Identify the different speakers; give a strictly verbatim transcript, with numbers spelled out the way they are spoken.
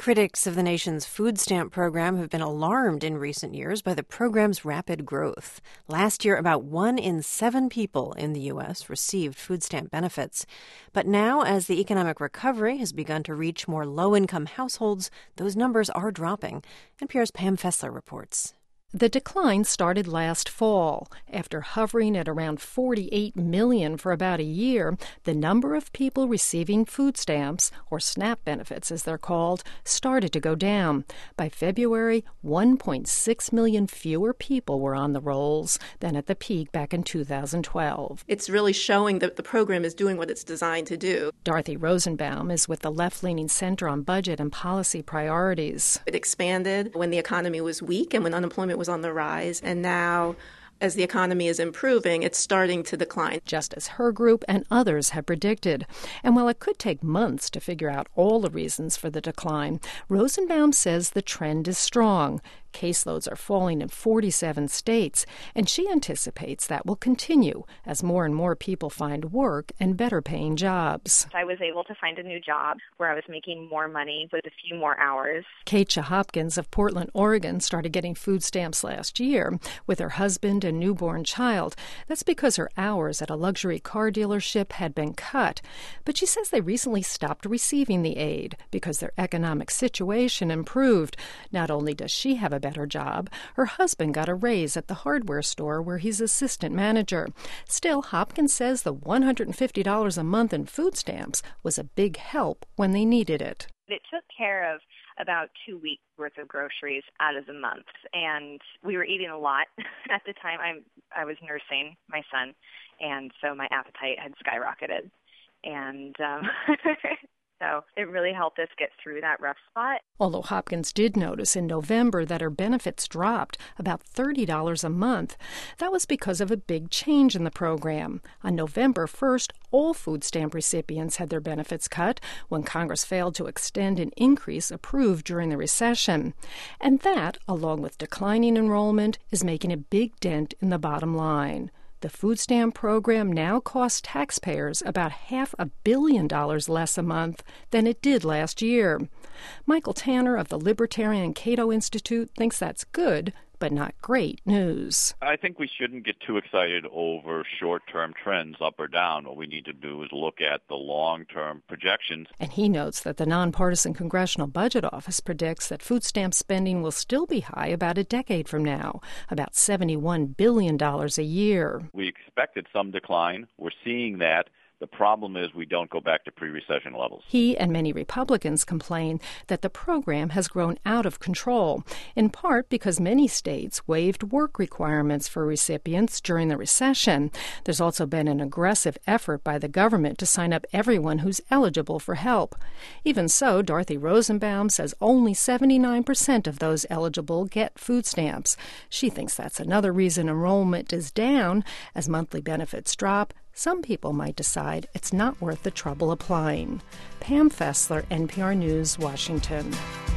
Speaker 1: Critics of the nation's food stamp program have been alarmed in recent years by the program's rapid growth. Last year, about one in seven people in the U S received food stamp benefits. But now, as the economic recovery has begun to reach more low-income households, those numbers are dropping. N P R's Pam Fessler reports.
Speaker 2: The decline started last fall. After hovering at around forty-eight million for about a year, the number of people receiving food stamps, or SNAP benefits as they're called, started to go down. By February, one point six million fewer people were on the rolls than at the peak back in two thousand twelve.
Speaker 3: It's really showing that the program is doing what it's designed to do.
Speaker 2: Dorothy Rosenbaum is with the left-leaning Center on Budget and Policy Priorities.
Speaker 3: It expanded when the economy was weak and when unemployment was was on the rise, and now, as the economy is improving, it's starting to decline.
Speaker 2: Just as her group and others have predicted. And while it could take months to figure out all the reasons for the decline, Rosenbaum says the trend is strong. Caseloads are falling in forty-seven states, and she anticipates that will continue as more and more people find work and better-paying jobs.
Speaker 4: I was able to find a new job where I was making more money with a few more hours.
Speaker 2: Keisha Hopkins of Portland, Oregon, started getting food stamps last year with her husband and newborn child. That's because her hours at a luxury car dealership had been cut. But she says they recently stopped receiving the aid because their economic situation improved. Not only does she have a better job, her husband got a raise at the hardware store where he's assistant manager. Still, Hopkins says the one hundred fifty dollars a month in food stamps was a big help when they needed it.
Speaker 4: It took care of about two weeks worth of groceries out of the month, and we were eating a lot at the time. I'm, I was nursing my son, and so my appetite had skyrocketed, and um, so it really helped us get through that rough spot.
Speaker 2: Although Hopkins did notice in November that her benefits dropped about thirty dollars a month, that was because of a big change in the program. On November first, all food stamp recipients had their benefits cut when Congress failed to extend an increase approved during the recession. And that, along with declining enrollment, is making a big dent in the bottom line. The food stamp program now costs taxpayers about half a billion dollars less a month than it did last year. Michael Tanner of the Libertarian Cato Institute thinks that's good, but not great news.
Speaker 5: I think we shouldn't get too excited over short-term trends up or down. What we need to do is look at the long-term projections.
Speaker 2: And he notes that the nonpartisan Congressional Budget Office predicts that food stamp spending will still be high about a decade from now, about seventy-one billion dollars a year.
Speaker 5: We expected some decline. We're seeing that. The problem is we don't go back to pre-recession levels.
Speaker 2: He and many Republicans complain that the program has grown out of control, in part because many states waived work requirements for recipients during the recession. There's also been an aggressive effort by the government to sign up everyone who's eligible for help. Even so, Dorothy Rosenbaum says only seventy-nine percent of those eligible get food stamps. She thinks that's another reason enrollment is down. As monthly benefits drop, some people might decide it's not worth the trouble applying. Pam Fessler, N P R News, Washington.